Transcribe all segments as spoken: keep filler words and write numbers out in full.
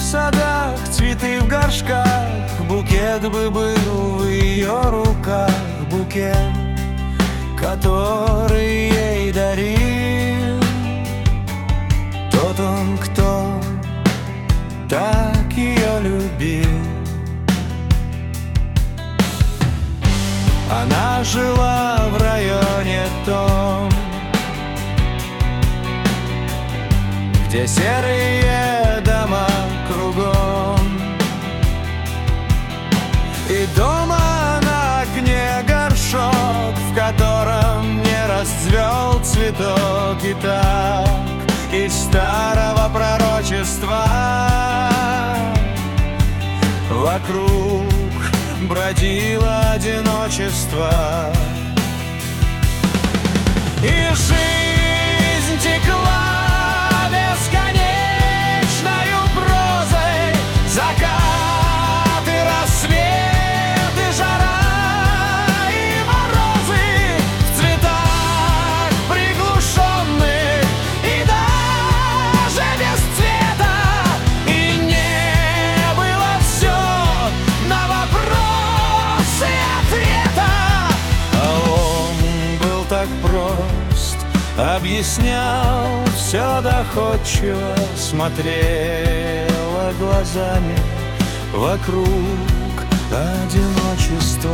садах, цветы в горшках, букет бы был в ее руках, букет, который ей дарил тот он, кто так ее любил. Она жила в районе том, где серые дома кругом, и дома на окне горшок, в котором не расцвел цветок. И так из старого пророчества вокруг бродило одиночество, и жизнь текла бесконечною прозой. Закаты, рассветы, жара и морозы в цветах приглушенных и даже без цвета. И не было все на вопросы ответа, а он был так прост, объяснял все доходчиво, смотрела глазами вокруг одиночество.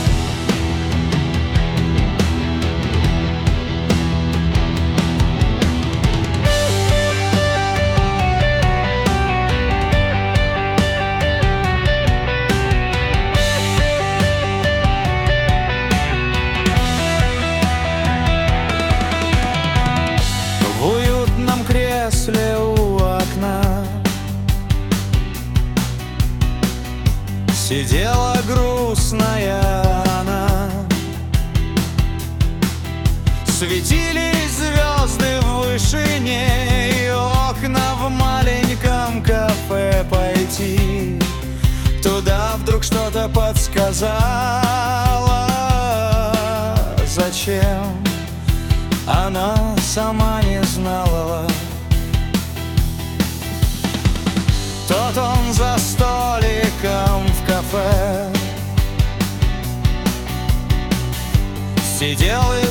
В уютном кресле у окна сидела грустная она. Светились звезды в вышине, и окна в маленьком кафе пойти. Туда вдруг что-то подсказало. Зачем? Она сама не знала. Тот он за столиком в кафе сидел и